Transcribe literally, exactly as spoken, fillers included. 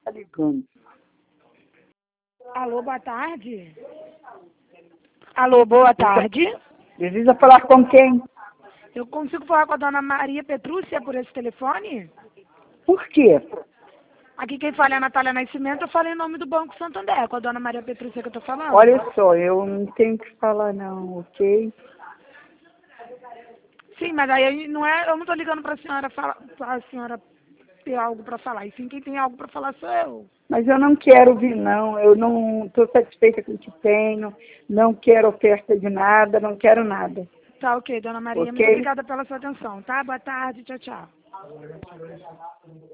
tá ligando. Alô, boa tarde. Alô, boa tarde. Precisa falar com quem? Eu consigo falar com a dona Maria Petrúcia por esse telefone? Por quê? Aqui quem fala é a Natália Nascimento, eu falo em nome do Banco Santander, com a dona Maria Petrúcia que eu tô falando. Olha só, eu não tenho que falar não, ok? Sim, mas aí não é, eu não tô ligando pra senhora falar, pra senhora ter algo pra falar, e sim quem tem algo pra falar sou eu. Mas eu não quero vir não, eu não estou satisfeita com o que tenho, não quero oferta de nada, não quero nada. Tá, ok, dona Maria, Ok? muito obrigada pela sua atenção, tá? Boa tarde, tchau, tchau.